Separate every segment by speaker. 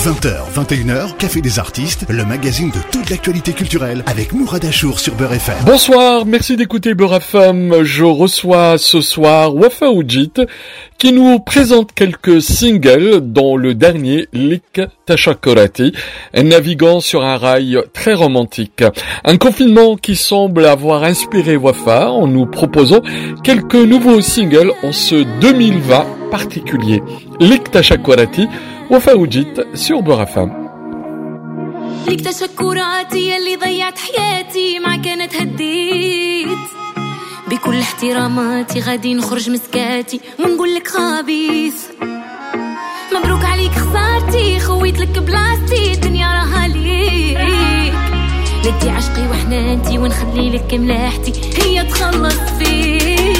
Speaker 1: 20h, 21h, Café des artistes, le magazine de toute l'actualité culturelle avec Mourad Achour sur Beurre FM.
Speaker 2: Bonsoir, merci d'écouter Beurre FM. Je reçois ce soir Wafa Oudjit qui nous présente quelques singles dont le dernier, Lik Tashakorati, naviguant sur un rail très romantique. Un confinement qui semble avoir inspiré Wafa en nous proposant quelques nouveaux singles en ce 2020 particulier. Lik Tashakorati, Wafa Oudjit sur Beurre FM.
Speaker 3: ليك تشكراتي اللي ضيعت حياتي معك انا تهديت بكل احتراماتي غادي نخرج مسكاتي ونقول لك خبيث مبروك عليك خسارتي خويت لك بلاصتي الدنيا راها ليك لدي عشقي وحنانتي ونخلي لك ملاحتي هي تخلص فيك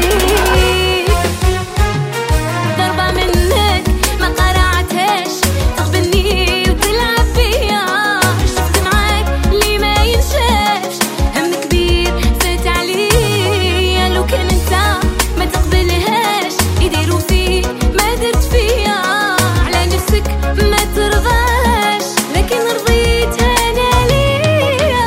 Speaker 3: ضربة منك ما قرعتهاش تغبني وتلعب فيا شفت معاك اللي ما ينشافش هم كبير فات عليا لو كان انت ما تقبلهاش يديروا فيك ما درت فيا على نفسك ما ترضاش لكن رضيت انا ليا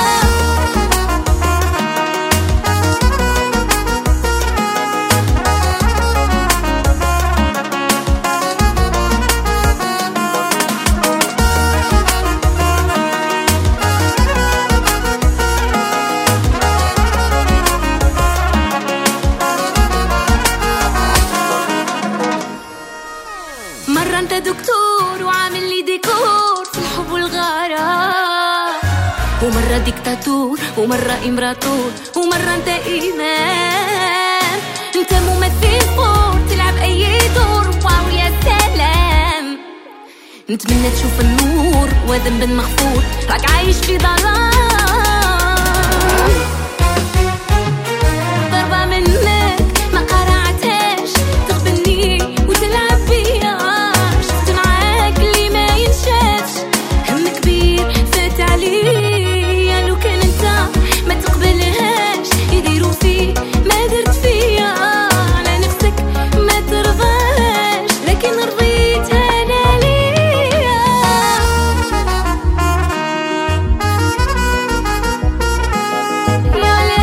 Speaker 3: مرة انت دكتور وعامل لي ديكور في الحب والغرام ومرة ديكتاتور ومرة امبراطور ومرة انت امام انت ممثل فور تلعب اي دور واو يا سلام نتمنى تشوف النور وذنب مغفور راك عايش في ظلام ضربة منك ما قرعتهاش تغبني وتلعب بيا شفت معاك اللي ما ينشافش هم كبير فات عليا لو كان انت ما تقبلهاش يديروا فيك ما درت فيا على نفسك ما ترضاش لكن رضيت انا ليا يا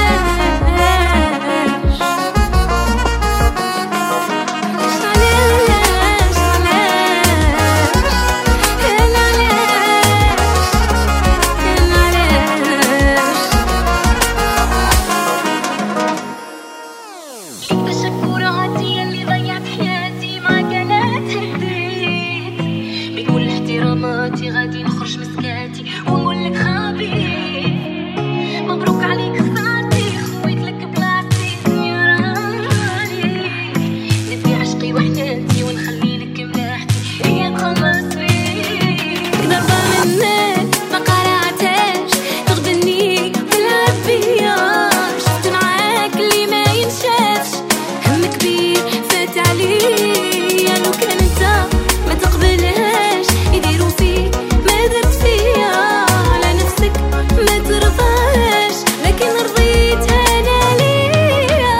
Speaker 3: تشكراتي اللي ضيعت حياتي معك انا تهديت بكل احتراماتي غادي نخرج مسكاتي ونقول لك خبيث مبروك عليك خسارتي خويت لك بلاصتي الدنيا راها ليك ندي عشقي وحنانتي ونخلي لك ملاحتي هي تخلص فيك ضربة منك ما قرعتهاش تغبني وتلعب فيا شفت معاك اللي ما ينشافش هم كبير فات عليا لو كان انت ما تقبلهاش يديروا فيك ما درت فيا على نفسك ما ترضاش لكن رضيت انا ليا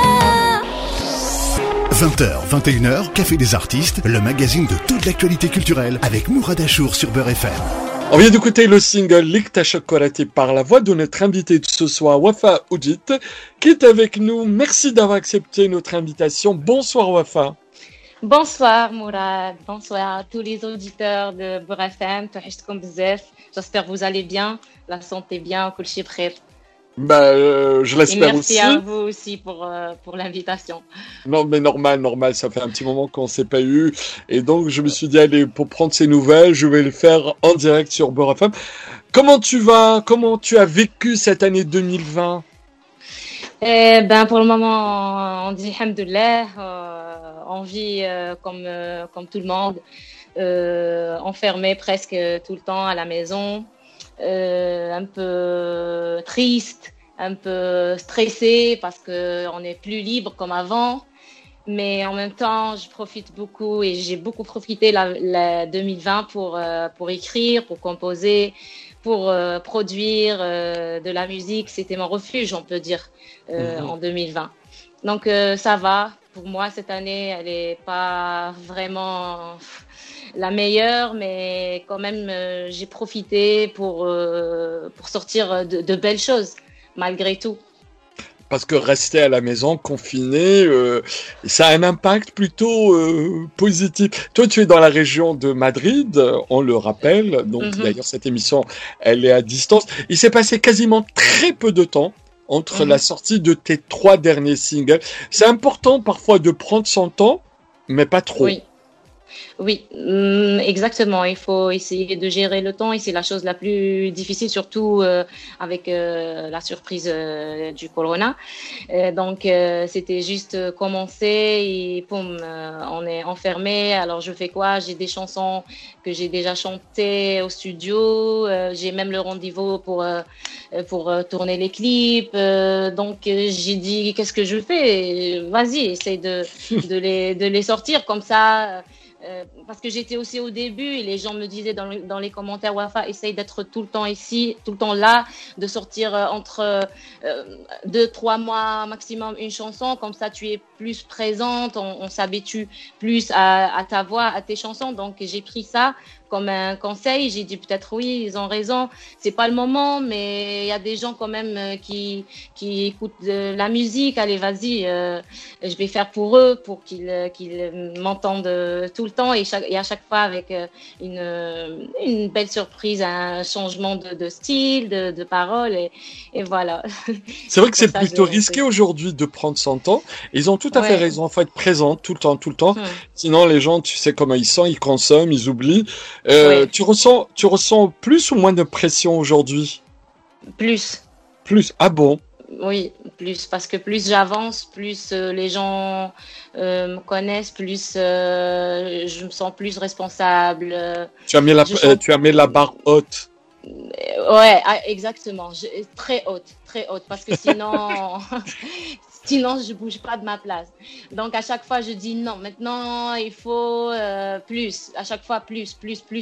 Speaker 1: 20h, 21h, Café des artistes, le magazine de toute l'actualité culturelle avec Mourad Achour sur Beurre FM.
Speaker 2: On vient d'écouter le single Lik Tashakorati par la voix de notre invité de ce soir, Wafa Oudjit, qui est avec nous. Merci d'avoir accepté notre invitation. Bonsoir Wafa.
Speaker 4: Bonsoir Mourad, bonsoir à tous les auditeurs de Beurre FM, توحشتكم بزاف. J'espère que vous allez bien, la santé bien, كل شيء بخير.
Speaker 2: Je
Speaker 4: Et
Speaker 2: l'espère
Speaker 4: merci
Speaker 2: aussi.
Speaker 4: à vous aussi pour l'invitation.
Speaker 2: Non, mais normal, ça fait un petit moment qu'on s'est pas eu. Et donc, je me suis dit, allez, pour prendre ces nouvelles, je vais le faire en direct sur Beurre FM. Comment tu vas? Comment tu as vécu cette année 2020?
Speaker 4: Pour le moment, on dit alhamdoulilah, on vit comme tout le monde, enfermé presque tout le temps à la maison, un peu triste, un peu stressé parce qu'on n'est plus libre comme avant. Mais en même temps, je profite beaucoup et j'ai beaucoup profité la 2020 pour écrire, pour composer, pour produire de la musique. C'était mon refuge, on peut dire, en 2020. Donc ça va. Pour moi, cette année, elle est pas vraiment la meilleure, mais quand même, j'ai profité pour sortir de belles choses, malgré tout.
Speaker 2: Parce que rester à la maison, confiné, ça a un impact plutôt positif. Toi, tu es dans la région de Madrid, on le rappelle. Donc, d'ailleurs, cette émission, elle est à distance. Il s'est passé quasiment très peu de temps entre la sortie de tes 3 derniers singles. C'est important parfois de prendre son temps, mais pas trop.
Speaker 4: Oui, exactement. Il faut essayer de gérer le temps et c'est la chose la plus difficile, surtout avec la surprise du corona. Donc, c'était juste commencer et boum, on est enfermé. Alors, je fais quoi? J'ai des chansons que j'ai déjà chantées au studio. J'ai même le rendez-vous pour tourner les clips. Donc, j'ai dit, qu'est-ce que je fais? Vas-y, essaye de les sortir comme ça. Parce que j'étais aussi au début et les gens me disaient dans les commentaires, Wafa, essaye d'être tout le temps ici, tout le temps là, de sortir entre 2-3 mois maximum une chanson, comme ça tu es plus présente, on s'habitue plus à ta voix, à tes chansons. Donc j'ai pris ça comme un conseil, j'ai dit peut-être oui, ils ont raison, c'est pas le moment, mais il y a des gens quand même qui écoutent de la musique, allez vas-y, je vais faire pour eux, pour qu'ils m'entendent tout le temps et à chaque fois avec une belle surprise, un changement de style, de parole et voilà.
Speaker 2: C'est vrai que c'est plutôt risqué aujourd'hui de prendre son temps. Ils ont tout à fait raison, il faut être présent tout le temps. Sinon les gens, tu sais comment ils sont, ils consomment, ils oublient. Tu ressens plus ou moins de pression aujourd'hui? Plus. Ah bon?
Speaker 4: Oui, plus, parce que plus j'avance, plus les gens me connaissent, plus je me sens plus responsable.
Speaker 2: Tu as mis la barre haute.
Speaker 4: Ouais, exactement. Très haute, parce que sinon, je bouge pas de ma place. Donc à chaque fois, je dis non. Maintenant, il faut plus. À chaque fois, plus.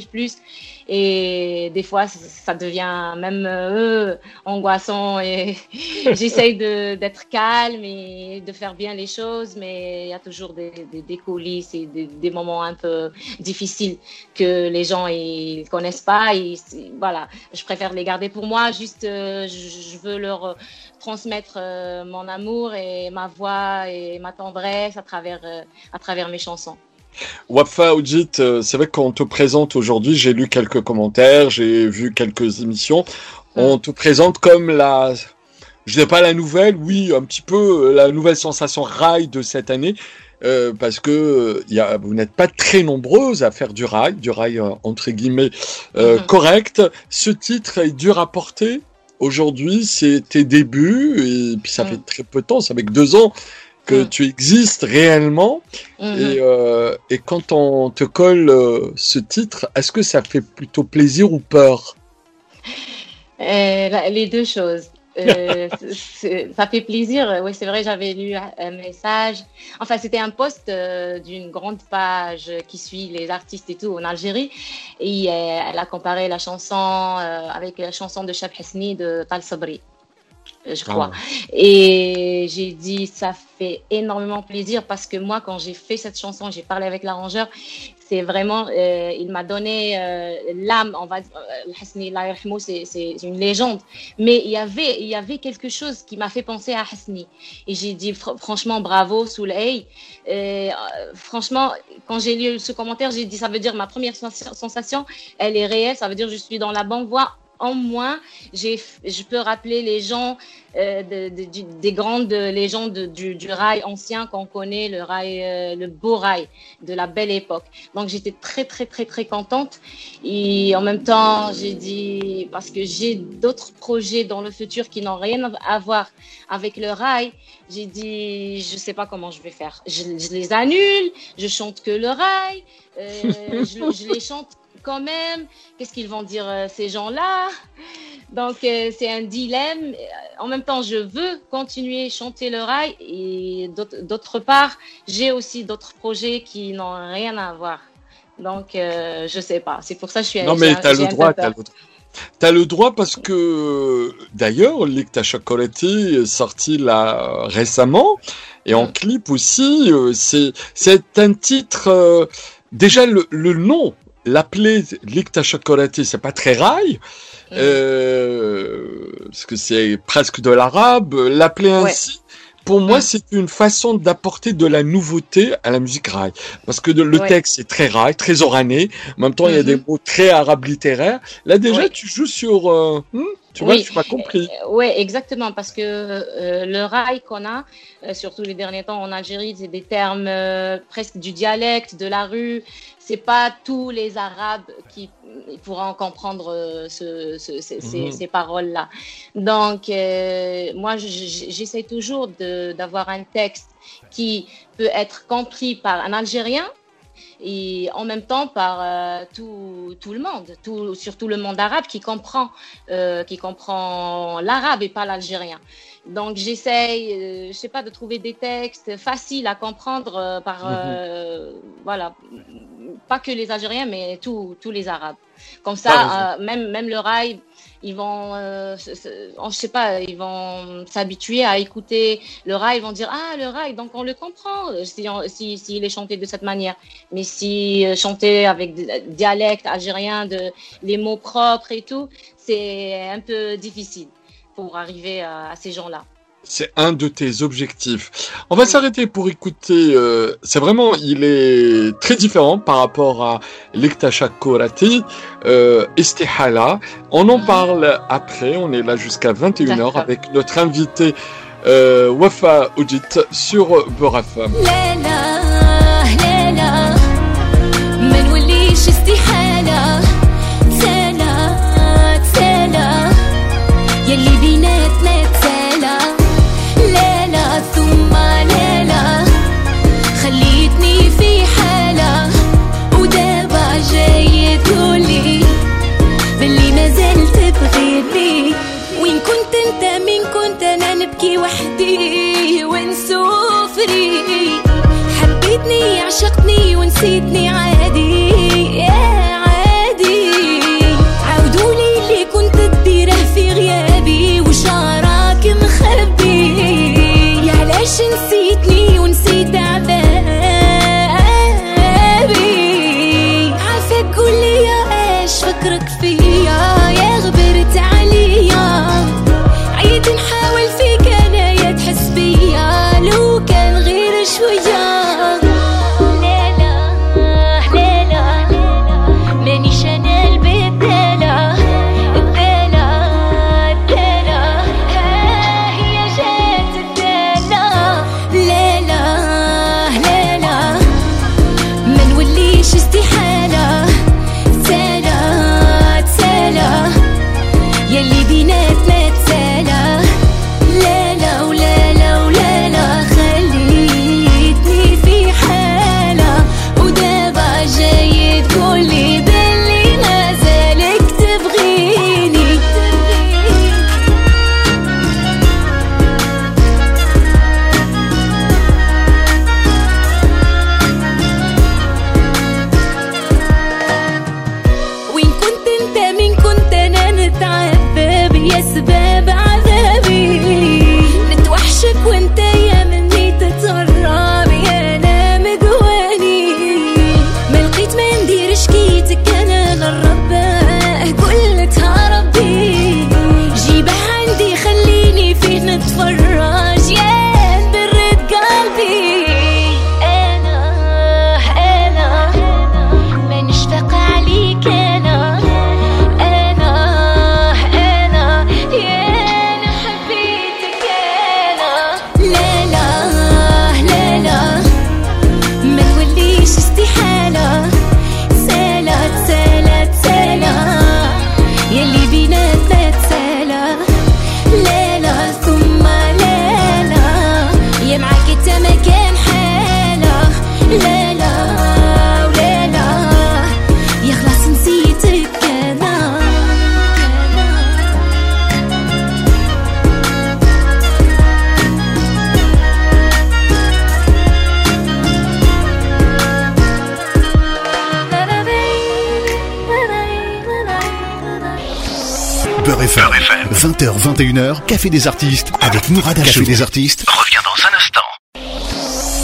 Speaker 4: Et des fois, ça devient même angoissant. Et j'essaye d'être calme et de faire bien les choses, mais il y a toujours des coulisses et des moments un peu difficiles que les gens ils connaissent pas. Et voilà, je préfère les garder pour moi. Juste, je veux leur transmettre mon amour et ma voix et ma tendresse à travers mes chansons.
Speaker 2: Wafa Oudjit, c'est vrai qu'on te présente aujourd'hui, j'ai lu quelques commentaires, j'ai vu quelques émissions, on te présente comme je dirais pas la nouvelle, oui, un petit peu la nouvelle sensation rail de cette année, parce que vous n'êtes pas très nombreuses à faire du rail entre guillemets correct. Ce titre est dur à porter. Aujourd'hui, c'est tes débuts, et puis ça fait très peu de temps, ça fait que 2 ans que tu existes réellement, et quand on te colle ce titre, est-ce que ça fait plutôt plaisir ou peur?
Speaker 4: Les deux choses. Ça fait plaisir. Oui, c'est vrai, j'avais lu un message. Enfin, c'était un post d'une grande page qui suit les artistes et tout en Algérie. Et elle a comparé la chanson avec la chanson de Cheb Hasni de Tal Sabri, je crois. Et j'ai dit, ça fait énormément plaisir parce que moi, quand j'ai fait cette chanson, j'ai parlé avec l'arrangeur. C'est vraiment, il m'a donné l'âme, on va dire, Hasni, Allah yarhamou, c'est une légende. Mais il y avait quelque chose qui m'a fait penser à Hasni. Et j'ai dit, franchement, bravo, Souley. Franchement, quand j'ai lu ce commentaire, j'ai dit, ça veut dire ma première sensation, elle est réelle, ça veut dire que je suis dans la bonne voie. En moins, je peux rappeler les gens des grandes légendes du rail ancien qu'on connaît, le rail, le beau rail de la belle époque. Donc j'étais très contente et en même temps j'ai dit, parce que j'ai d'autres projets dans le futur qui n'ont rien à voir avec le rail, j'ai dit je sais pas comment je vais faire. Je les annule, je chante que le rail, je les chante quand même, qu'est-ce qu'ils vont dire ces gens-là? Donc c'est un dilemme. En même temps, je veux continuer à chanter le rail et d'autre part, j'ai aussi d'autres projets qui n'ont rien à voir. Donc je sais pas. C'est pour ça que je suis.
Speaker 2: Non mais t'as le droit. T'as le droit parce que d'ailleurs, Lik Chocolati est sorti là récemment et en clip aussi. C'est un titre. Déjà le nom. l'appeler Likta Chakorati, c'est pas très rail, parce que c'est presque de l'arabe. L'appeler ainsi, pour moi, c'est une façon d'apporter de la nouveauté à la musique rail. Parce que le texte est très rail, très orané. En même temps, il y a des mots très arabes littéraires. Là, déjà, tu joues sur... tu vois, tu m'as compris.
Speaker 4: Oui, exactement. Parce que le rail qu'on a, surtout les derniers temps en Algérie, c'est des termes presque du dialecte, de la rue. C'est pas tous les Arabes qui pourront comprendre ces paroles-là. Donc, moi, j'essaie toujours d'avoir un texte qui peut être compris par un Algérien et en même temps par tout le monde, surtout le monde arabe qui comprend l'arabe et pas l'algérien. Donc j'essaye, je sais pas, de trouver des textes faciles à comprendre voilà, pas que les Algériens, mais tous les Arabes. Comme ça, même le rail, ils vont, je sais pas, ils vont s'habituer à écouter le rail, ils vont dire le rail, donc on le comprend s'il est chanté de cette manière. Mais si chanté avec des dialectes algériens, les mots propres et tout, c'est un peu difficile pour arriver à ces gens-là.
Speaker 2: C'est un de tes objectifs. On va s'arrêter pour écouter. C'est vraiment, il est très différent par rapport à Likta Chakorati, Istihala. On en parle après. On est là jusqu'à 21h avec notre invité Wafa Oudjit sur Beurre FM.
Speaker 3: يلي بيناتنا تسالى ليلة ثم ليلة خليتني في حالة ودابا جاي تقولي باللي ما زلت تبغيني وين كنت انت مين كنت انا نبكي وحدي ونسوفري حبيتني عشقتني ونسيتني عادي عادي عودولي اللي كنت تديره في غيابي وشعرك مخبي علاش نسيتني ونسيت عذابي عافاك قولي ايش فكرك فيا يا غبرت عليا عيد نحاول فيك انا يا تحس بيا لو كان غير شويه
Speaker 1: Beurre FM, 20h, 21h, Café des artistes avec Mourad Achour. Café des artistes revient dans un instant.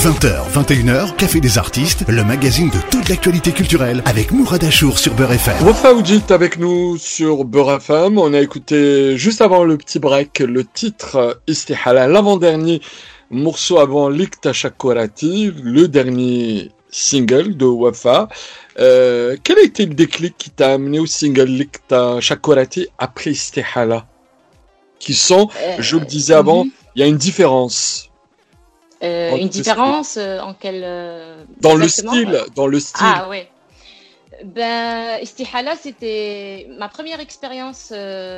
Speaker 1: 20h, 21h, Café des artistes, le magazine de toute l'actualité culturelle avec Mourad Achour sur Beurre FM.
Speaker 2: Wafa Oudjit avec nous sur Beurre FM. On a écouté juste avant le petit break le titre Istihala, l'avant-dernier morceau avant Lik Tashakorati, le dernier single de Wafa. Quel a été le déclic qui t'a amené au single Lik Tashakorati après Istihala? Qui sont, je le disais avant, il y a une différence.
Speaker 4: Une différence en quel
Speaker 2: dans
Speaker 4: exactement,
Speaker 2: le style.
Speaker 4: Ah ouais. Ben Istihala, c'était ma première expérience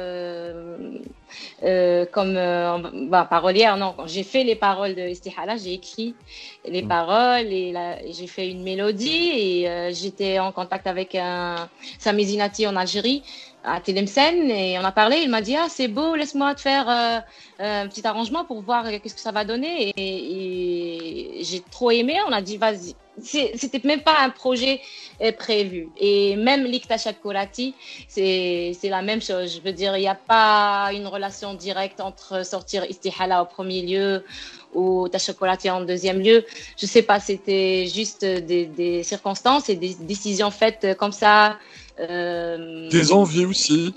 Speaker 4: comme parolière. Non, quand j'ai fait les paroles de Istihala, j'ai écrit les paroles et j'ai fait une mélodie et j'étais en contact avec Sami Zinati en Algérie à Tlemcen et on a parlé. Il m'a dit c'est beau, laisse-moi te faire un petit arrangement pour voir qu'est-ce que ça va donner et j'ai trop aimé. On a dit vas-y. C'était même pas un projet prévu. Et même Lik Tashakorati, c'est la même chose. Je veux dire, il n'y a pas une relation directe entre sortir Istihala au premier lieu ou Tashakorati en deuxième lieu. Je sais pas, c'était juste des circonstances et des décisions faites comme ça.
Speaker 2: Des envies aussi.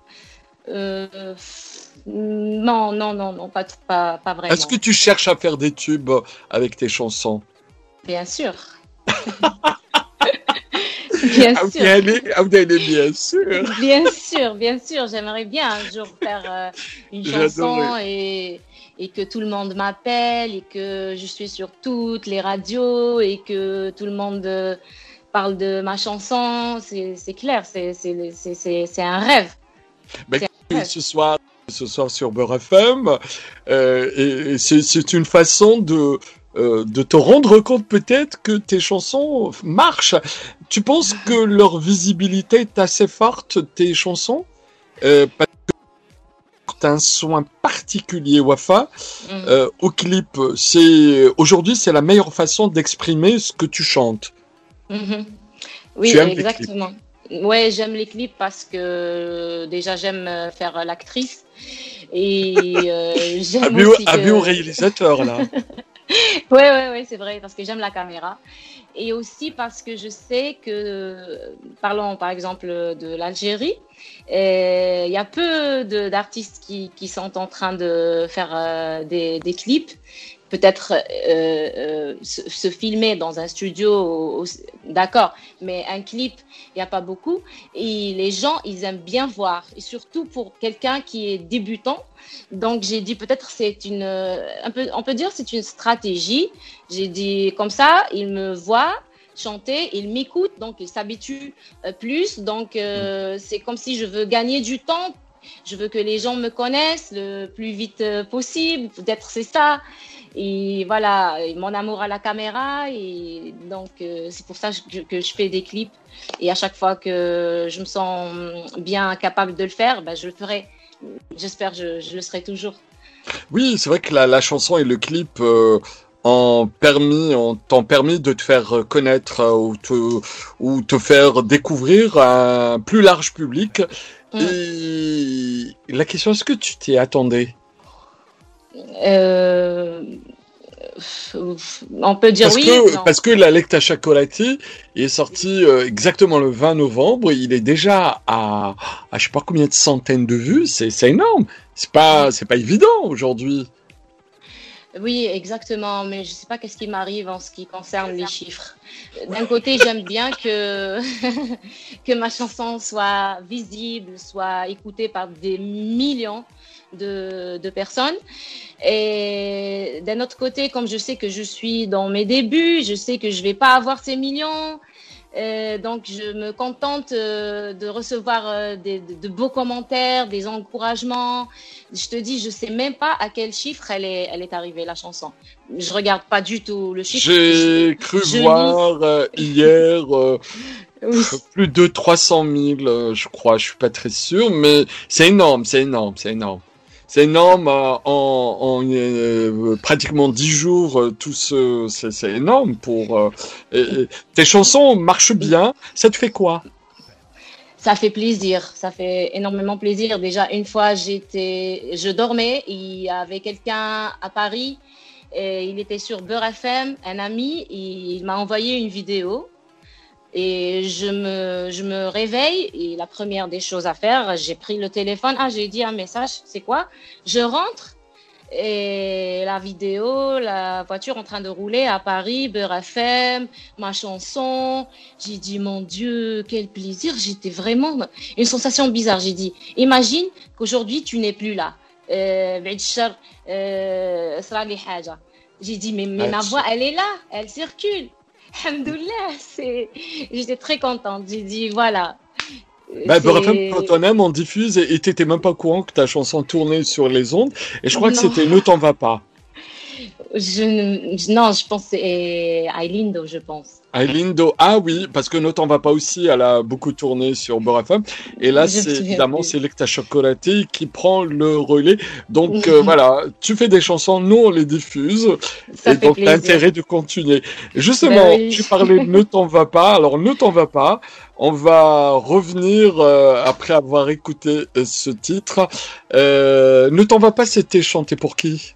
Speaker 4: Non, pas vraiment.
Speaker 2: Est-ce que tu cherches à faire des tubes avec tes chansons?
Speaker 4: Bien sûr. Bien sûr. Bien sûr. J'aimerais bien un jour faire une chanson et que tout le monde m'appelle et que je suis sur toutes les radios et que tout le monde parle de ma chanson. C'est clair, c'est un rêve.
Speaker 2: Ce soir sur Beurre FM, et c'est une façon de te rendre compte peut-être que tes chansons marchent. Tu penses que leur visibilité est assez forte, tes chansons, parce que tu as un soin particulier, Wafa, au clip. Aujourd'hui, c'est la meilleure façon d'exprimer ce que tu chantes.
Speaker 4: Oui, exactement. Ouais, j'aime les clips parce que déjà j'aime faire l'actrice et j'aime aussi
Speaker 2: au réalisateur là.
Speaker 4: Ouais, c'est vrai, parce que j'aime la caméra. Et aussi parce que je sais que, parlons par exemple de l'Algérie, il y a peu d'artistes qui sont en train de faire des clips. Peut-être se filmer dans un studio, d'accord, mais un clip, il n'y a pas beaucoup. Et les gens, ils aiment bien voir, et surtout pour quelqu'un qui est débutant. Donc, j'ai dit peut-être on peut dire c'est une stratégie. J'ai dit comme ça, il me voit chanter, il m'écoute, donc il s'habitue plus. Donc, c'est comme si je veux gagner du temps. Je veux que les gens me connaissent le plus vite possible. Peut-être c'est ça. Et voilà, mon amour à la caméra. Et donc, c'est pour ça que je fais des clips. Et à chaque fois que je me sens bien capable de le faire, je le ferai. J'espère que je le serai toujours.
Speaker 2: Oui, c'est vrai que la chanson et le clip t'ont permis de te faire connaître ou te faire découvrir à un plus large public. Et la question, est-ce que tu t'y attendais?
Speaker 4: On peut dire
Speaker 2: parce que la Lik Tashakorati est sorti exactement le 20 novembre. Il est déjà à je sais pas combien de centaines de vues. C'est énorme. C'est pas évident aujourd'hui.
Speaker 4: Oui, exactement, mais je sais pas qu'est-ce qui m'arrive en ce qui concerne les chiffres. D'un côté, j'aime bien que ma chanson soit visible, soit écoutée par des millions de personnes. Et d'un autre côté, comme je sais que je suis dans mes débuts, je sais que je vais pas avoir ces millions. Donc, je me contente de recevoir de beaux commentaires, des encouragements. Je te dis, je sais même pas à quel chiffre elle est arrivée, la chanson. Je regarde pas du tout le chiffre.
Speaker 2: J'ai cru voir hier plus de 300 000, je crois. Je suis pas très sûr, mais c'est énorme. C'est énorme en pratiquement 10 jours. C'est énorme pour. Tes chansons marchent bien. Ça te fait quoi?
Speaker 4: Ça fait plaisir. Ça fait énormément plaisir. Déjà, une fois, je dormais. Il y avait quelqu'un à Paris Et il était sur Beurre FM, un ami, il m'a envoyé une vidéo. Et je me réveille et la première des choses à faire, j'ai pris le téléphone. J'ai dit un message, c'est quoi? Je rentre et la vidéo, la voiture en train de rouler à Paris, Beurre FM, ma chanson. J'ai dit, mon Dieu, quel plaisir. J'étais vraiment une sensation bizarre. J'ai dit, imagine qu'aujourd'hui tu n'es plus là. J'ai dit, mais ma voix, elle est là, elle circule. Alhamdoulilah, j'étais très contente. J'ai dit, voilà.
Speaker 2: Beurre FM, quand on aime, on diffuse et t'étais même pas au courant que ta chanson tournait sur les ondes. Et je crois que c'était Ne t'en va pas.
Speaker 4: Non, je pense que c'est Ailindo, je pense.
Speaker 2: Ailindo, oui, parce que Ne t'en va pas aussi, elle a beaucoup tourné sur Beurre FM. Et là, évidemment, c'est Lekta Chocolati qui prend le relais. Donc voilà, tu fais des chansons, nous on les diffuse.
Speaker 4: Ça
Speaker 2: et donc
Speaker 4: plaisir.
Speaker 2: l'intérêt de continuer. Justement, tu parlais de Ne t'en va pas. Alors Ne t'en va pas, on va revenir après avoir écouté ce titre. Ne t'en va pas, c'était chanté pour qui?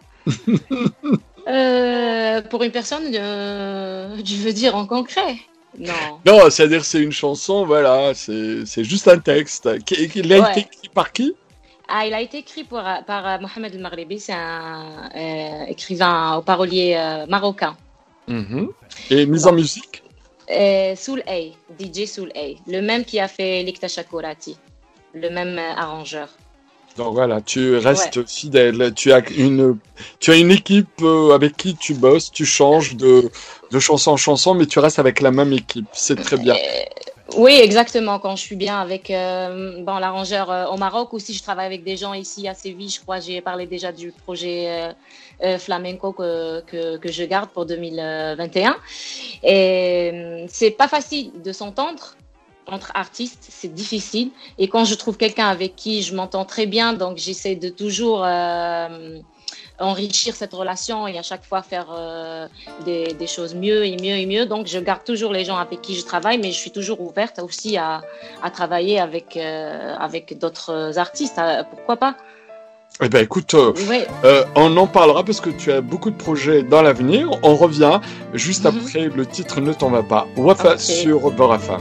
Speaker 4: Pour une personne, tu veux dire en concret?
Speaker 2: Non, c'est-à-dire c'est une chanson, voilà, c'est juste un texte. Il a été écrit par qui?
Speaker 4: Il a été écrit par Mohamed El Maghribi, c'est un écrivain au parolier marocain.
Speaker 2: Et mise en musique?
Speaker 4: Soul A, DJ Soul A, le même qui a fait Lekta Chocolati, le même arrangeur.
Speaker 2: Donc voilà, tu restes fidèle. Tu as une équipe avec qui tu bosses, tu changes de chanson en chanson, mais tu restes avec la même équipe. C'est très bien.
Speaker 4: Oui, exactement. Quand je suis bien avec l'arrangeur au Maroc, ou si je travaille avec des gens ici à Séville, je crois, j'ai parlé déjà du projet flamenco que je garde pour 2021. Et c'est pas facile de s'entendre. Entre artistes, c'est difficile. Et quand je trouve quelqu'un avec qui je m'entends très bien, donc j'essaie de toujours enrichir cette relation et à chaque fois faire des choses mieux et mieux et mieux. Donc je garde toujours les gens avec qui je travaille, mais je suis toujours ouverte aussi à travailler avec d'autres artistes. Pourquoi pas?
Speaker 2: Eh ben écoute, on en parlera parce que tu as beaucoup de projets dans l'avenir. On revient juste après le titre Ne t'en va pas. Wafa sur Beurre FM.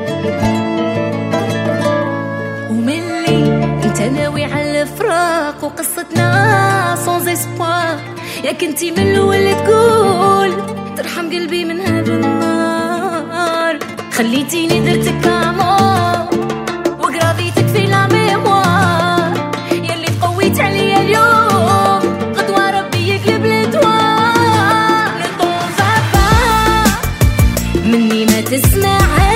Speaker 5: وملي انت ناوي على الفراق وقصتنا سونز اسبوار يا كنتي من الاول تقول ترحم قلبي من هذا النار خليتيني درتك كامور وقراضيتك في لا ميموار يلي تقويت عليا اليوم غدوة ربي يقلب الادوار نطون فابا مني ما تسمعها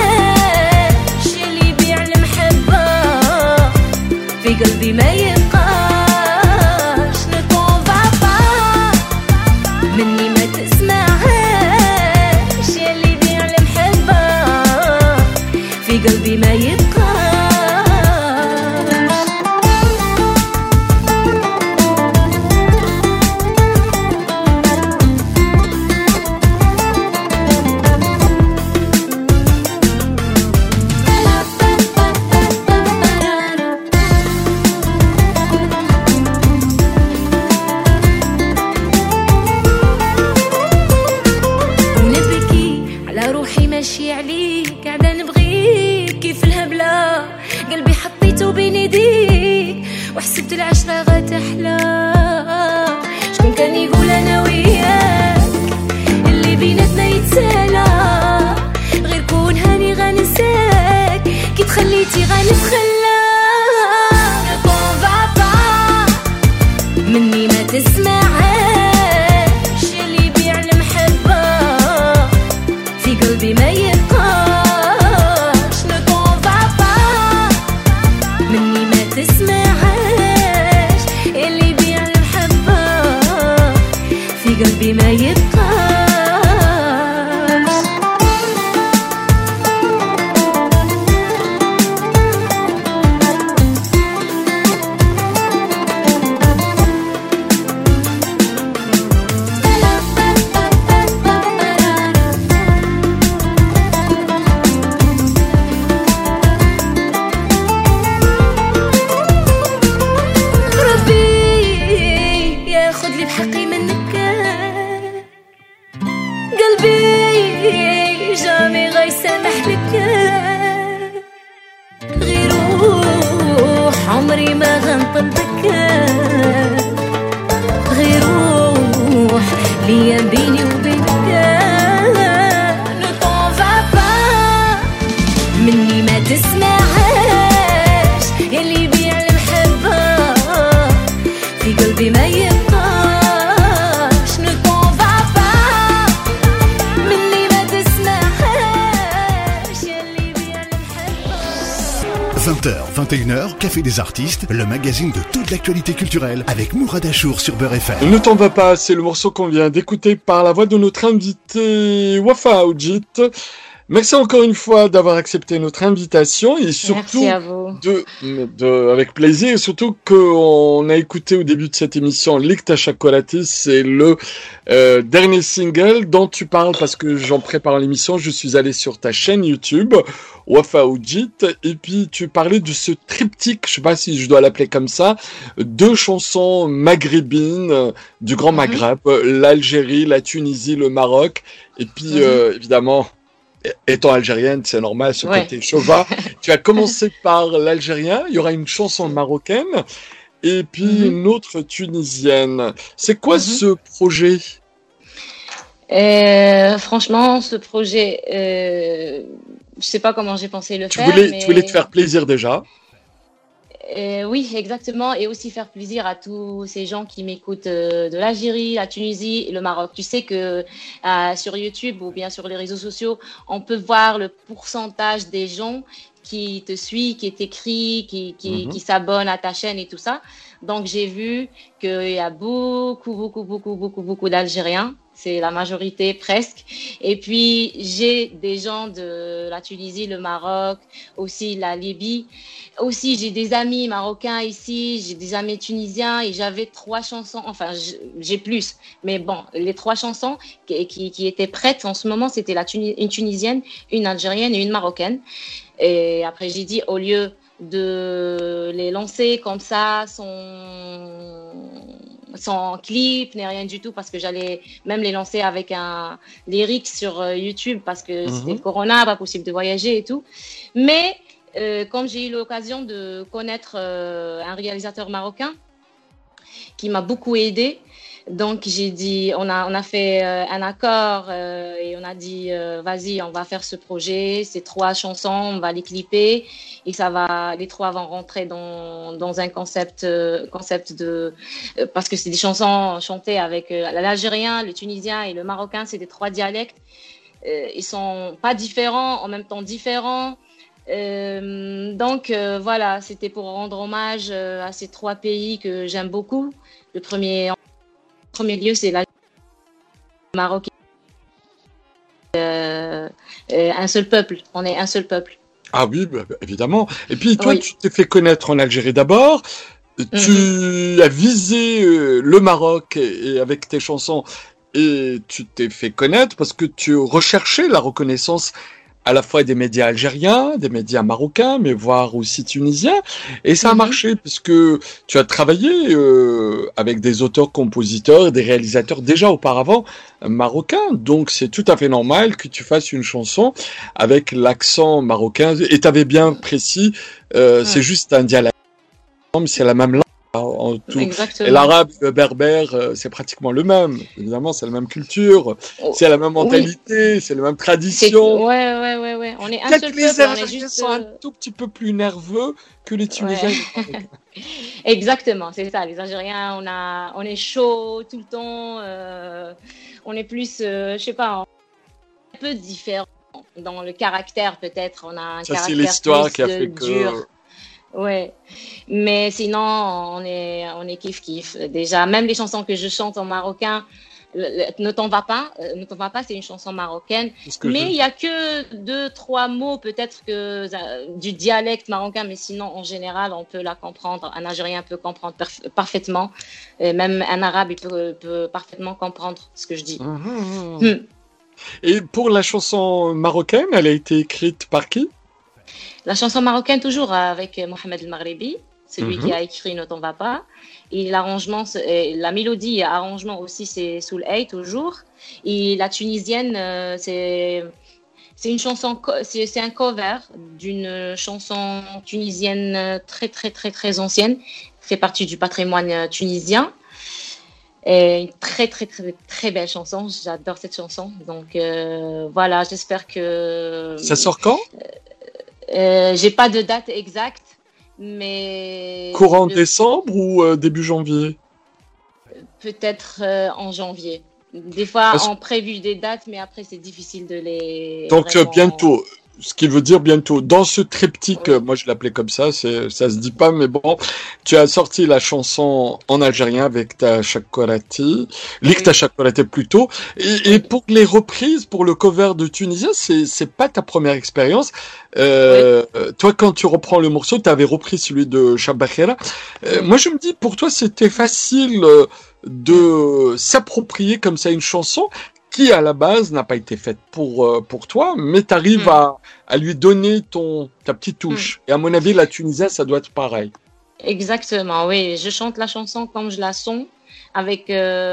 Speaker 5: في قلبي ما يبقاش نطون بابا مني ما تسمعهاش يلي يبيع المحبة في قلبي ما يبقاش ماشي عليك قاعدة نبغيك كيف الهبلة ليام بيني وبينك ne t'en va pas مني ما تسمعهاش يلي يبيع المحبة في قلبي ما يبقاش ne t'en va pas مني ما تسمعهاش يلي يبيع المحبة
Speaker 1: 20h, 21h, Café des artistes, le magazine de toute l'actualité culturelle avec Mourad Achour sur Beurre FM.
Speaker 2: Ne t'en va pas, c'est le morceau qu'on vient d'écouter par la voix de notre invité Wafa Oudjit. Merci encore une fois d'avoir accepté notre invitation et surtout
Speaker 4: Merci à vous.
Speaker 2: avec plaisir, et surtout qu'on a écouté au début de cette émission Likta Chakolati, c'est le dernier single dont tu parles parce que j'en prépare l'émission, je suis allé sur ta chaîne YouTube Wafa Oudjit et puis tu parlais de ce triptyque, je sais pas si je dois l'appeler comme ça, 2 chansons maghrébines du Grand Maghreb, l'Algérie, la Tunisie, le Maroc et puis évidemment étant algérienne, c'est normal, ce côté chauva. Tu as commencé par l'algérien, il y aura une chanson marocaine et puis une autre tunisienne. C'est quoi ce projet ?
Speaker 4: Franchement, ce projet, je sais pas comment j'ai pensé le faire.
Speaker 2: Tu voulais te faire plaisir déjà ?
Speaker 4: Oui, exactement, et aussi faire plaisir à tous ces gens qui m'écoutent de l'Algérie, la Tunisie et le Maroc. Tu sais que sur YouTube ou bien sur les réseaux sociaux, on peut voir le pourcentage des gens qui te suivent, qui t'écrivent, qui s'abonnent à ta chaîne et tout ça. Donc j'ai vu qu'il y a beaucoup d'Algériens. C'est la majorité presque. Et puis, j'ai des gens de la Tunisie, le Maroc, aussi la Libye. Aussi, j'ai des amis marocains ici, j'ai des amis tunisiens et j'avais 3 chansons. Enfin, j'ai plus. Mais bon, les 3 chansons qui étaient prêtes en ce moment, c'était une tunisienne, une algérienne et une marocaine. Et après, j'ai dit, au lieu de les lancer comme ça, sans clip, ni rien du tout, parce que j'allais même les lancer avec un lyric sur YouTube, parce que c'était le corona, pas possible de voyager et tout. Mais comme j'ai eu l'occasion de connaître un réalisateur marocain qui m'a beaucoup aidé, donc j'ai dit, on a fait un accord et on a dit vas-y, on va faire ce projet, ces 3 chansons, on va les clipper et les 3 vont rentrer dans un concept de parce que c'est des chansons chantées avec l'algérien, le tunisien et le marocain, c'est des 3 dialectes. Ils sont pas différents, en même temps différents. Donc voilà, c'était pour rendre hommage à ces 3 pays que j'aime beaucoup. Le premier lieu, c'est le Maroc. Un seul peuple, on est un seul peuple.
Speaker 2: Ah oui, évidemment. Et puis toi, tu t'es fait connaître en Algérie d'abord. Tu as visé le Maroc et avec tes chansons et tu t'es fait connaître parce que tu recherchais la reconnaissance à la fois des médias algériens, des médias marocains, mais voire aussi tunisiens. Et ça a marché puisque tu as travaillé avec des auteurs-compositeurs et des réalisateurs déjà auparavant marocains. Donc c'est tout à fait normal que tu fasses une chanson avec l'accent marocain. Et tu avais bien précis, c'est juste un dialecte, mais c'est la même langue. En tout.
Speaker 4: Exactement.
Speaker 2: Et l'arabe, le berbère, c'est pratiquement le même. Évidemment, c'est la même culture, c'est la même mentalité, c'est la même tradition.
Speaker 4: Ouais. On est un seul peuple.
Speaker 2: Les Algériens sont un tout petit peu plus nerveux que les Tunisiens.
Speaker 4: Exactement, c'est ça. Les Algériens, on est chaud tout le temps. On est plus, je sais pas, un peu différent dans le caractère peut-être. On a un caractère
Speaker 2: c'est l'histoire qui a fait
Speaker 4: dur. Ouais, mais sinon on est kiff. Déjà, même les chansons que je chante en marocain, ne t'en va pas, c'est une chanson marocaine. Mais il y a que 2-3 mots peut-être que du dialecte marocain, mais sinon en général on peut la comprendre. Un Algérien peut comprendre parfaitement, même un Arabe il peut parfaitement comprendre ce que je dis.
Speaker 2: Et pour la chanson marocaine, elle a été écrite par qui?
Speaker 4: La chanson marocaine, toujours avec Mohamed El Maghribi, c'est lui qui a écrit Ne t'en va pas. Et l'arrangement, la mélodie et l'arrangement aussi, c'est Soul A, toujours. Et la tunisienne, c'est une chanson, c'est un cover d'une chanson tunisienne très ancienne, fait partie du patrimoine tunisien. Et une très, très, très, très belle chanson. J'adore cette chanson. Donc, voilà, j'espère que...
Speaker 2: Ça sort quand?
Speaker 4: J'ai pas de date exacte, mais...
Speaker 2: Courant décembre ou début janvier?
Speaker 4: Peut-être en janvier. Des fois, on prévu des dates, mais après, c'est difficile de les...
Speaker 2: Donc,
Speaker 4: vraiment...
Speaker 2: bientôt. Ce qui veut dire bientôt. Dans ce triptyque, moi je l'appelais comme ça se dit pas, mais bon, tu as sorti la chanson en algérien avec ta Chakorati, Lik ta Chakorati plutôt, et pour les reprises, pour le cover de Tunisien, c'est pas ta première expérience. Toi, quand tu reprends le morceau, tu avais repris celui de Chabakhera. Moi je me dis, pour toi, c'était facile de s'approprier comme ça une chanson qui à la base n'a pas été faite pour toi, mais tu arrives à lui donner ta petite touche. Et à mon avis, la Tunisienne, ça doit être pareil.
Speaker 4: Exactement, oui. Je chante la chanson comme je la sens, avec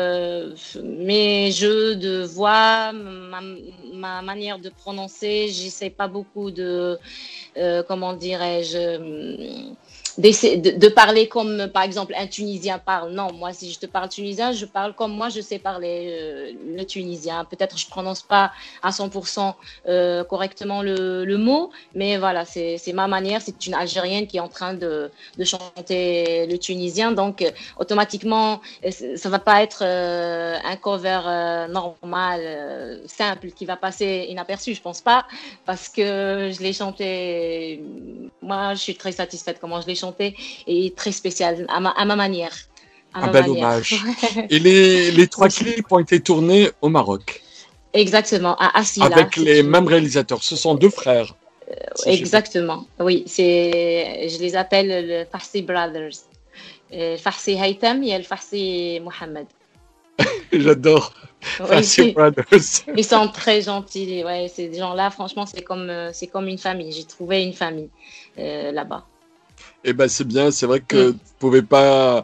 Speaker 4: mes jeux de voix, ma manière de prononcer. J'essaie pas beaucoup de, comment dirais-je... de parler comme, par exemple, un Tunisien parle. Non, moi, si je te parle tunisien, je parle comme moi, je sais parler le tunisien. Peut-être je prononce pas à 100% correctement le mot, mais voilà, c'est ma manière. C'est une Algérienne qui est en train de chanter le tunisien. Donc, automatiquement, ça va pas être un cover normal, simple, qui va passer inaperçu, je pense pas, parce que je l'ai chanté... Moi, je suis très satisfaite comment je l'ai chanté et très spécial à ma manière.
Speaker 2: Un bel hommage. Et les 3 clips ont été tournés au Maroc.
Speaker 4: Exactement, à Assila.
Speaker 2: Avec les mêmes réalisateurs. Ce sont 2 frères.
Speaker 4: Exactement, oui. Je les appelle le Farsi Brothers. Le Farsi Haytham et le Farsi Mohamed.
Speaker 2: J'adore.
Speaker 4: Oui, ils sont très gentils. Ouais, ces gens-là, franchement, c'est comme une famille. J'ai trouvé une famille là-bas.
Speaker 2: Eh ben c'est bien, c'est vrai que tu pouvais pas,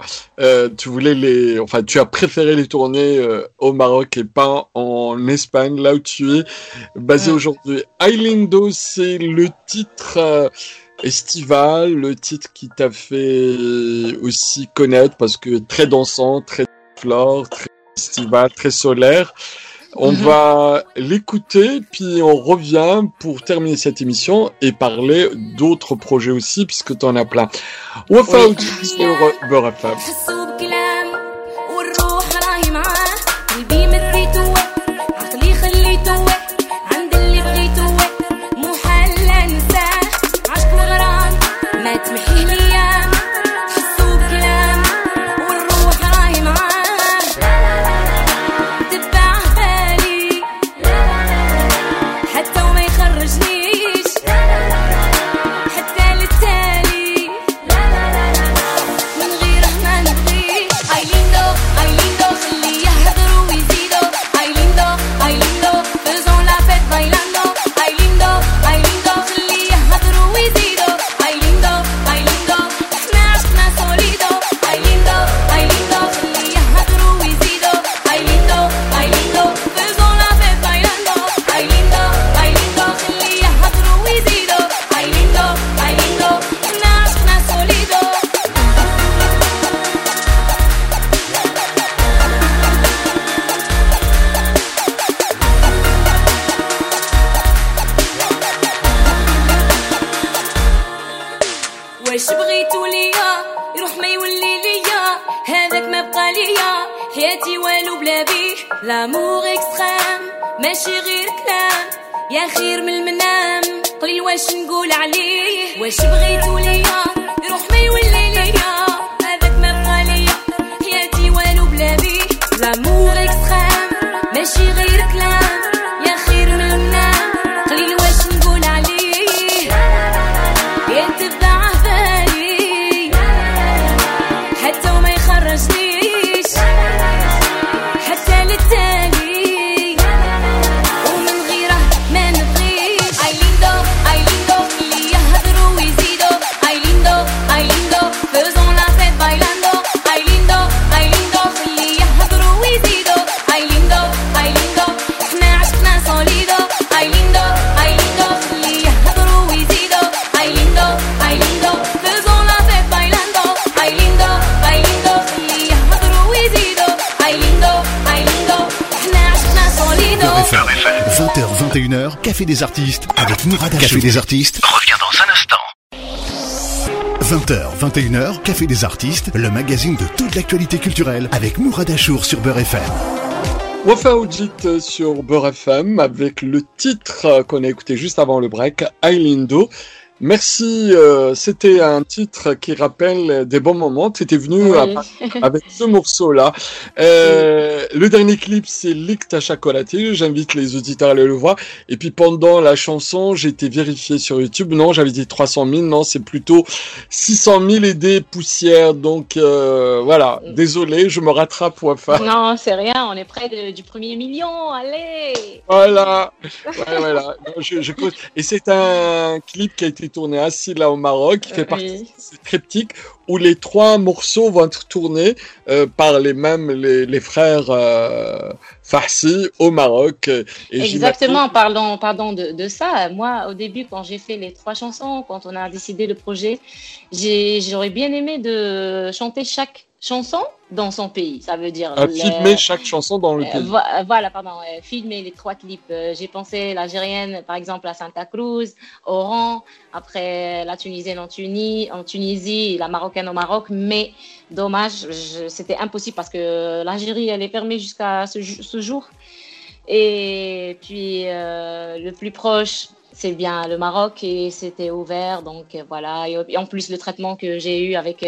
Speaker 2: tu as préféré les tourner au Maroc et pas en Espagne, là où tu es basé aujourd'hui. Ailindo, c'est le titre estival, le titre qui t'a fait aussi connaître parce que très dansant, très flore, très estival, très solaire. On va l'écouter, puis on revient pour terminer cette émission et parler d'autres projets aussi, puisque tu en as plein. Wafa Oudjit sur Beurre FM.
Speaker 5: L'amour extrême ماشي غير كلام يا خير من المنام قليل واش نقول عليه واش بغيتو ليا يروح ما يولي ليا هذاك ما بقى ليا حياتي والو بلا بيه l'amour extrême ماشي غير كلام يا خير من المنام قليل واش نقول عليه يا تبع بالي حتى وما يخرجنيش حتى للتالي ومن غيره ما نبغيش Ailindo, Ailindo اللي يهضروا ويزيدوا Ailindo, Ailindo faisons la fête bailando Ailindo, Ailindo اللي يهضروا ويزيدوا Ailindo, Ailindo
Speaker 1: 21h, Café des artistes avec Mourad Achour. Café des artistes revient dans un instant. 20h, 21h, Café des artistes, le magazine de toute l'actualité culturelle avec Mourad Achour sur Beurre FM.
Speaker 2: Wafa Oudjit sur Beurre FM avec le titre qu'on a écouté juste avant le break, Ailindo. Merci, c'était un titre qui rappelle des bons moments. Tu étais venu avec ce morceau-là. Le dernier clip, c'est Lik Ta Chocolaté. J'invite les auditeurs à aller le voir. Et puis pendant la chanson, j'ai été vérifié sur YouTube. Non, j'avais dit 300 000. Non, c'est plutôt 600 000 et des poussières. Donc voilà, désolé, je me rattrape, Wafa.
Speaker 4: Non, c'est rien. On est près du premier million. Allez.
Speaker 2: Voilà. Ouais, voilà. Et c'est un clip qui a été tourné assis là au Maroc, qui fait partie de ce triptyque où les 3 morceaux vont être tournés par les frères Farsi au Maroc. Et
Speaker 4: exactement, pardon de ça. Moi, au début, quand j'ai fait les 3 chansons, quand on a décidé le projet, j'aurais bien aimé de chanter chaque chanson dans son pays. Ça veut dire
Speaker 2: filmer chaque chanson dans le pays.
Speaker 4: Voilà, filmer les 3 clips. J'ai pensé l'algérienne, par exemple, à Santa Cruz, Oran, après la tunisienne en Tunisie, la marocaine au Maroc, mais dommage, c'était impossible parce que l'Algérie, elle est fermée jusqu'à ce jour. Et puis, le plus proche, c'est bien le Maroc et c'était ouvert, donc voilà. Et en plus, le traitement que j'ai eu avec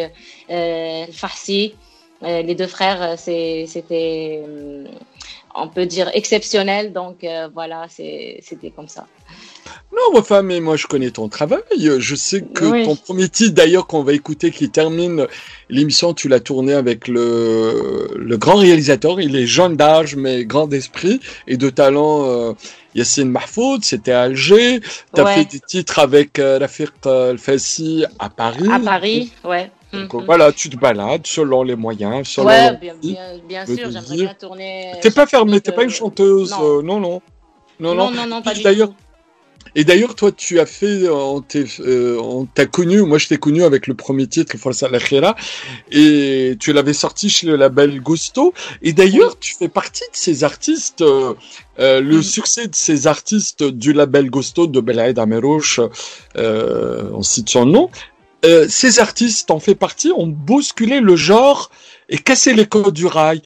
Speaker 4: Farsi, les 2 frères, c'était, on peut dire, exceptionnel. Donc voilà, c'était comme ça.
Speaker 2: Non, Wafa, mais moi je connais ton travail. Je sais que ton premier titre, d'ailleurs, qu'on va écouter, qui termine l'émission, tu l'as tourné avec le grand réalisateur. Il est jeune d'âge, mais grand d'esprit et de talent. Yassine Mahfoud, c'était à Alger. Tu as fait des titres avec Rafiq El-Fassi à Paris.
Speaker 4: À Paris, ouais.
Speaker 2: Donc voilà, tu te balades selon les moyens. Selon
Speaker 4: bien sûr, j'aimerais bien tourner.
Speaker 2: T'es pas fermée, t'es pas une chanteuse. Non,
Speaker 4: pas du tout.
Speaker 2: Et d'ailleurs, toi, tu as fait, on t'a connu, moi je t'ai connu avec le premier titre, Forza la Khira, et tu l'avais sorti chez le label Gusto. Et d'ailleurs, tu fais partie de ces artistes, le succès de ces artistes du label Gusto de Belaïd Amerouche, on cite son nom. Ces artistes, en fait partie, ont bousculé le genre et cassé les codes du rail.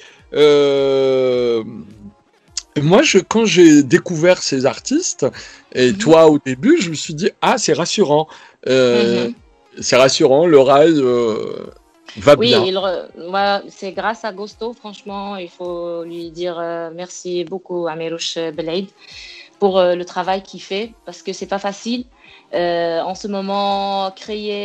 Speaker 2: Moi, quand j'ai découvert ces artistes, et toi au début, je me suis dit, c'est rassurant. C'est rassurant, le rail va bien.
Speaker 4: Oui, c'est grâce à Gusto, franchement, il faut lui dire merci beaucoup à Merouche Belaïd pour le travail qu'il fait, parce que c'est pas facile. En ce moment,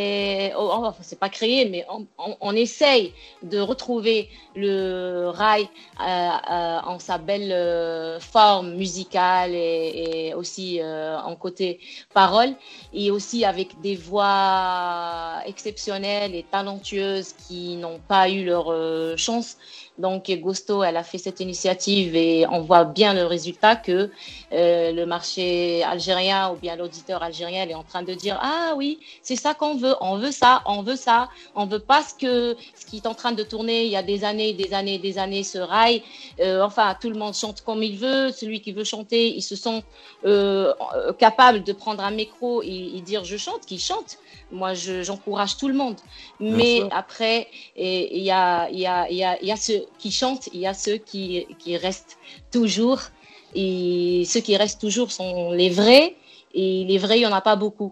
Speaker 4: c'est pas créer, mais on essaye de retrouver le rail en sa belle forme musicale et aussi en côté parole, et aussi avec des voix exceptionnelles et talentueuses qui n'ont pas eu leur chance. Donc, Gusto, elle a fait cette initiative et on voit bien le résultat que le marché algérien ou bien l'auditeur algérien est en train de dire « Ah oui, c'est ça qu'on veut, on veut ça, on veut ça. On veut pas ce qui est en train de tourner il y a des années, ce rail. Enfin, tout le monde chante comme il veut. Celui qui veut chanter, il se sent capable de prendre un micro et dire « Je chante », qu'il chante. Moi, j'encourage tout le monde. Mais après, il y a ceux qui chantent, il y a ceux qui restent toujours. Et ceux qui restent toujours sont les vrais. Et les vrais, il n'y en a pas beaucoup.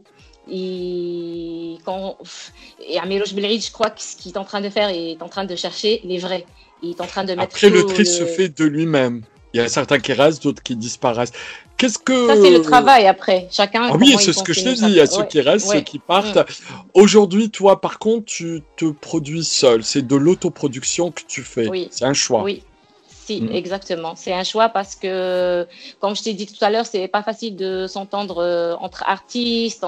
Speaker 4: Et Amerouche Belaïd, je crois que ce qu'il est en train de faire, il est en train de chercher les vrais. Il est en train de mettre.
Speaker 2: Après, le tri se fait de lui-même. Il y a certains qui restent, d'autres qui disparaissent.
Speaker 4: Ça, c'est le travail après. Chacun.
Speaker 2: Oui, c'est ce que je te dis. Il y a ceux qui restent, ceux qui partent. Aujourd'hui, toi, par contre, tu te produis seul. C'est de l'autoproduction que tu fais. Oui. C'est un choix.
Speaker 4: Oui. Si, exactement. C'est un choix parce que, comme je t'ai dit tout à l'heure, c'est pas facile de s'entendre entre artistes,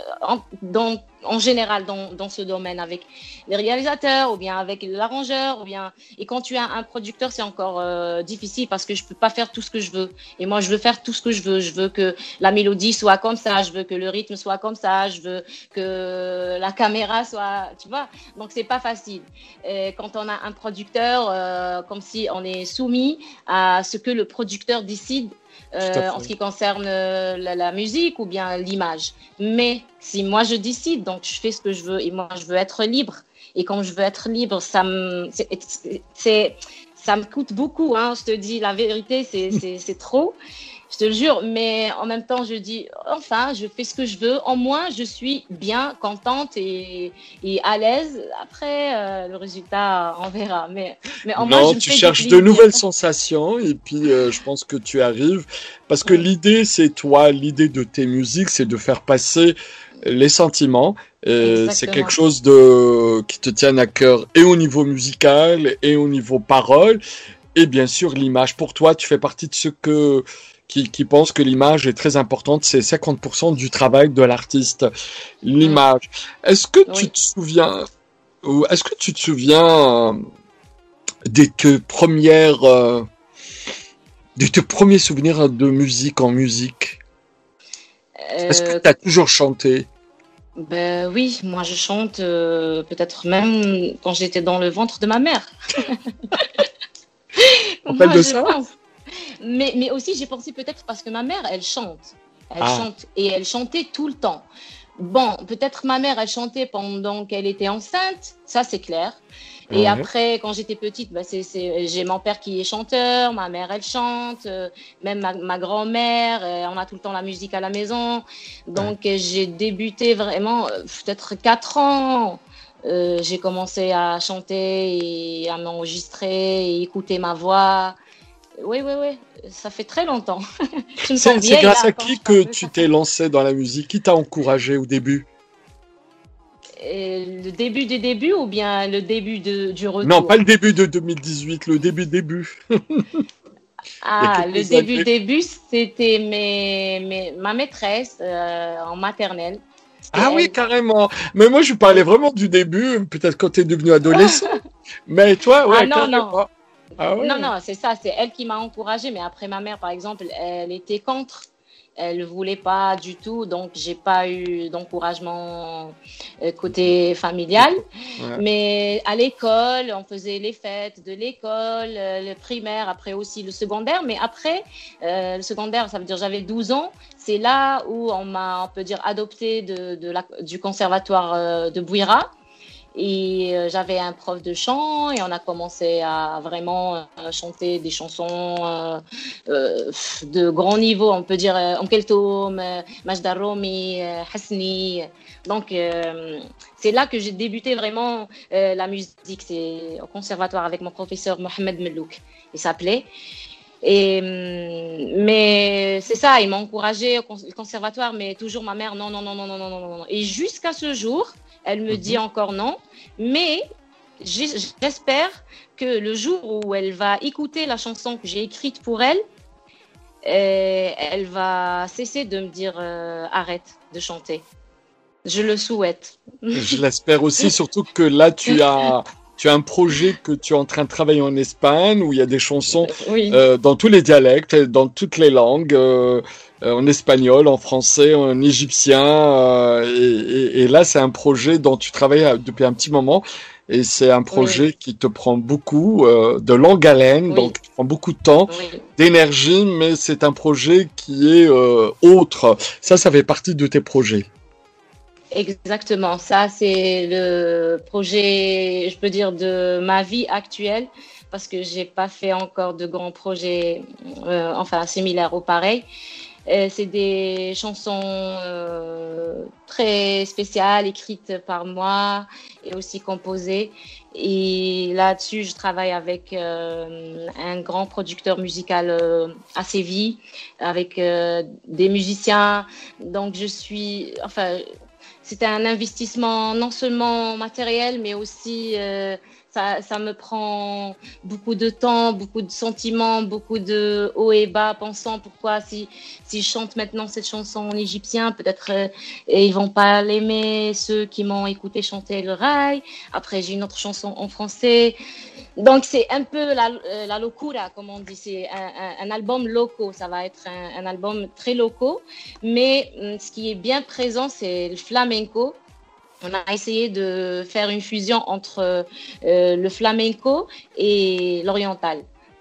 Speaker 4: en général dans ce domaine, avec les réalisateurs ou bien avec l'arrangeur, et quand tu as un producteur, c'est encore difficile parce que je peux pas faire tout ce que je veux. Et moi, je veux faire tout ce que je veux. Je veux que la mélodie soit comme ça, je veux que le rythme soit comme ça, je veux que la caméra soit, tu vois. Donc c'est pas facile. Quand on a un producteur, comme si on est soumis soumis à ce que le producteur décide en ce qui concerne la musique ou bien l'image. Mais si moi je décide, donc je fais ce que je veux et moi je veux être libre. Et quand je veux être libre, ça me coûte beaucoup, hein, je te dis la vérité, c'est trop. Je te le jure, mais en même temps, je dis, enfin, je fais ce que je veux. Au moins, je suis bien, contente et à l'aise. Après, le résultat, on verra. Mais au moins,
Speaker 2: tu cherches de nouvelles sensations et puis je pense que tu arrives. Parce que l'idée, c'est toi, l'idée de tes musiques, c'est de faire passer les sentiments. C'est quelque chose qui te tient à cœur et au niveau musical et au niveau parole. Et bien sûr, l'image. Pour toi, tu fais partie de ceux qui pensent que l'image est très importante, c'est 50% du travail de l'artiste. L'image. Est-ce que tu te souviens de tes premiers souvenirs de musique en musique? Est-ce que tu as toujours chanté?
Speaker 4: Ben oui, moi je chante peut-être même quand j'étais dans le ventre de ma mère.
Speaker 2: On parle de ça?
Speaker 4: Mais aussi, j'ai pensé peut-être parce que ma mère, elle chante. Elle chante et elle chantait tout le temps. Bon, peut-être ma mère, elle chantait pendant qu'elle était enceinte, ça c'est clair. Et après, quand j'étais petite, j'ai mon père qui est chanteur, ma mère, elle chante, même ma grand-mère, on a tout le temps la musique à la maison. Donc, j'ai débuté vraiment, peut-être 4 ans. J'ai commencé à chanter et à m'enregistrer et écouter ma voix. Oui, ça fait très longtemps.
Speaker 2: C'est grâce à qui que tu t'es lancé dans la musique? Qui t'a encouragé au début?
Speaker 4: Le début du début ou bien le début du retour?
Speaker 2: Non, pas le début de 2018, le début.
Speaker 4: Le début, c'était ma maîtresse en maternelle.
Speaker 2: Oui, carrément. Mais moi, je parlais vraiment du début, peut-être quand tu es devenu adolescent. Mais toi, carrément.
Speaker 4: Non, c'est ça, c'est elle qui m'a encouragée. Mais après, ma mère, par exemple, elle était contre. Elle ne voulait pas du tout, donc j'ai pas eu d'encouragement côté familial. Mais à l'école, on faisait les fêtes de l'école, le primaire, après aussi le secondaire. Mais après, le secondaire, ça veut dire j'avais 12 ans. C'est là où on peut dire, adopté du conservatoire de Bouira. Et j'avais un prof de chant et on a commencé à vraiment chanter des chansons de grand niveau, on peut dire Keltoum, Majda Romi, Hasni. Donc c'est là que j'ai débuté vraiment la musique, c'est au conservatoire avec mon professeur Mohamed Melouk, il s'appelait. Mais c'est ça, il m'a encouragé au conservatoire, mais toujours ma mère, non. Et jusqu'à ce jour, elle me dit encore non, mais j'espère que le jour où elle va écouter la chanson que j'ai écrite pour elle, elle va cesser de me dire arrête de chanter. Je le souhaite.
Speaker 2: Je l'espère aussi, surtout que là, tu as un projet que tu es en train de travailler en Espagne, où il y a des chansons dans tous les dialectes, dans toutes les langues, en espagnol, en français, en égyptien. Et là, c'est un projet dont tu travailles depuis un petit moment. Et c'est un projet qui te prend beaucoup de longue haleine, donc qui prend beaucoup de temps, d'énergie, mais c'est un projet qui est autre. Ça fait partie de tes projets.
Speaker 4: Exactement, ça c'est le projet, je peux dire, de ma vie actuelle, parce que j'ai pas fait encore de grands projets, similaires ou pareils. C'est des chansons très spéciales, écrites par moi et aussi composées. Et là-dessus, je travaille avec un grand producteur musical à Séville, avec des musiciens. Donc c'était un investissement non seulement matériel, mais aussi ça me prend beaucoup de temps, beaucoup de sentiments, beaucoup de hauts et bas, pensant pourquoi si je chante maintenant cette chanson en égyptien, peut-être ils vont pas l'aimer, ceux qui m'ont écouté chanter le rail. Après, j'ai une autre chanson en français. Donc, c'est un peu la locura, comme on dit. C'est un album loco. Ça va être un album très loco. Mais ce qui est bien présent, c'est le flamenco. On a essayé de faire une fusion entre le flamenco et l'oriental.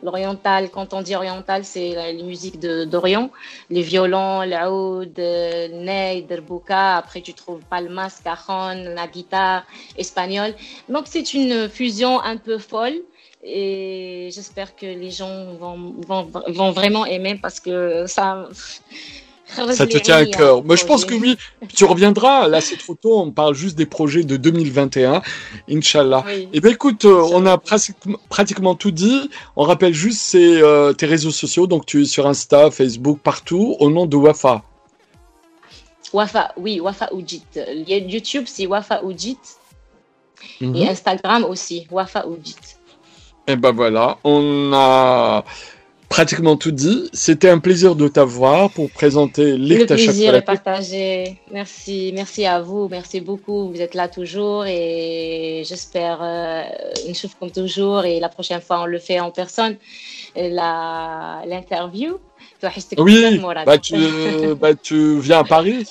Speaker 4: L'oriental, quand on dit oriental, c'est les musiques d'Orient, les violons, l'oud, le ney, le derbouka. Après, tu trouves palmas, cajon, la guitare espagnole. Donc, c'est une fusion un peu folle. Et j'espère que les gens vont vraiment aimer parce que ça
Speaker 2: te tient à cœur. Mais je pense que oui, tu reviendras. Là, c'est trop tôt. On parle juste des projets de 2021. Inch'Allah.
Speaker 4: Oui.
Speaker 2: Eh bien, écoute, on a pratiquement tout dit. On rappelle juste tes réseaux sociaux. Donc, tu es sur Insta, Facebook, partout, au nom de Wafa.
Speaker 4: Wafa Oudjit. YouTube, c'est Wafa Oudjit. Et Instagram aussi, Wafa Oudjit.
Speaker 2: Et ben voilà, on a pratiquement tout dit. C'était un plaisir de t'avoir pour présenter les Tachakolaté.
Speaker 4: Le plaisir est partagé. Merci à vous, merci beaucoup. Vous êtes là toujours et j'espère une chose comme toujours. Et la prochaine fois, on le fait en personne. L'interview.
Speaker 2: Oui, tu viens à Paris.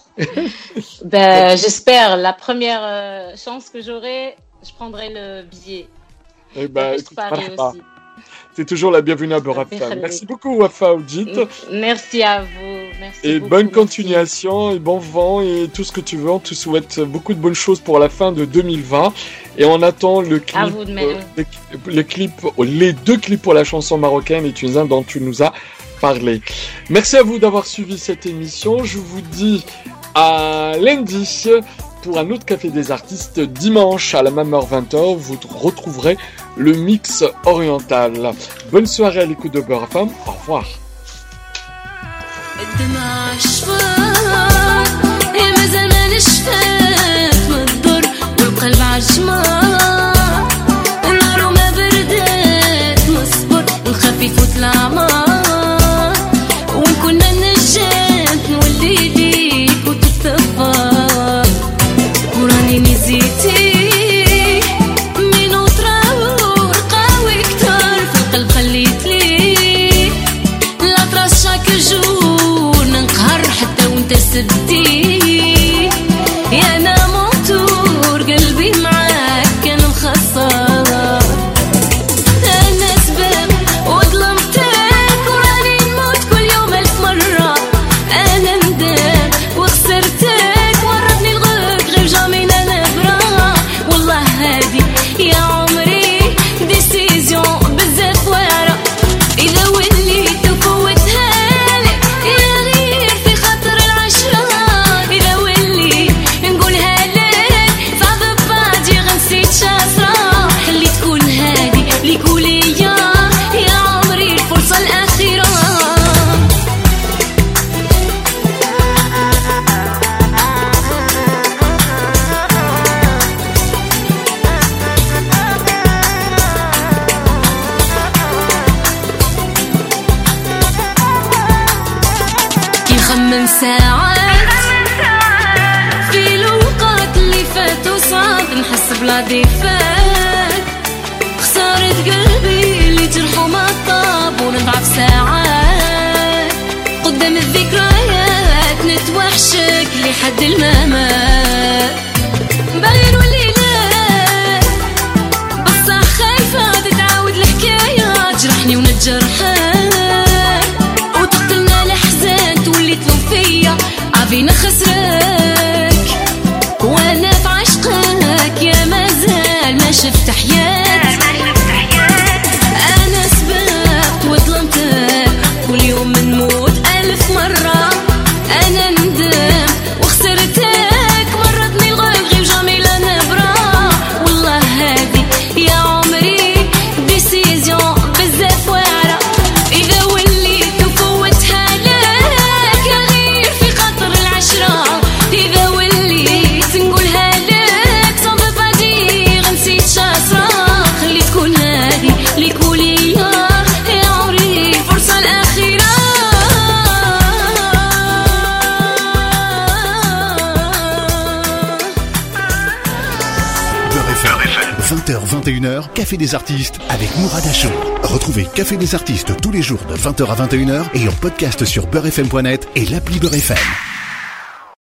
Speaker 4: J'espère. La première chance que j'aurai, je prendrai le billet.
Speaker 2: Eh ben, écoute, aussi. C'est toujours la bienvenue à Beurre FM. Merci beaucoup, Wafa Oudjit.
Speaker 4: Merci à vous.
Speaker 2: Et beaucoup, bonne continuation et bon vent et tout ce que tu veux. On te souhaite beaucoup de bonnes choses pour la fin de 2020. Et on attend le clip,
Speaker 4: à vous de même.
Speaker 2: Les deux clips pour la chanson marocaine et tunisienne dont tu nous as parlé. Merci à vous d'avoir suivi cette émission. Je vous dis à lundi pour un autre Café des Artistes. Dimanche à la même heure 20h, vous retrouverez le mix oriental. Bonne soirée à l'écoute de Beurre FM. Au revoir.
Speaker 5: يا انا موتور قلبي معاك كان مخصص انا سبب وظلمتك وراني نموت كل يوم 1000 مرة انا ندم وخسرتك ورطني الغد غير جامي نبرة والله هادي يا عمري ديسيزيون بزاف واعرة اذا وليت وفوتها لك يا غير في خاطر العشرة اذا ولي نقولها لك صعب بعدي غنسيت شاسرة خلي تكون هادي ليك وليا يا عمري الفرصة الأخيرة 8 ساعات في الوقت اللي فات وصعب نحس بلا ديفات خسارة قلبي اللي جرحه ما طاب ونضعف ساعات قدام الذكريات نتوحشك لحد الممات باغي نولي لك بصح خايفة تتعاود الحكاية تجرحني ونتجرحك وتقتلنا الأحزان تولي تلوم فيا عافينا خسرك وانا في عشقك يا مازال ما شفت حياة انا سبقت وظلمتك كل يوم نموت 1000 مرة انا ندم وخسرتك مرتني الغيب غير جامي لا نبرة والله هادي يا عمري ديسيزيون بزاف واعرة اذا وليت وفوتها لك يا غير في خاطر العشرة اذا وليت نقولها لك صعب بعدي غنسيت شاسرة خلي تكون هادي ليك وليا يا عمري الفرصة الأخيرة
Speaker 1: Beurre FM, 20h-21h, Café des Artistes avec Mourad Achour. Retrouvez Café des Artistes tous les jours de 20h à 21h et en podcast sur beurrefm.net et l'appli Beurre FM.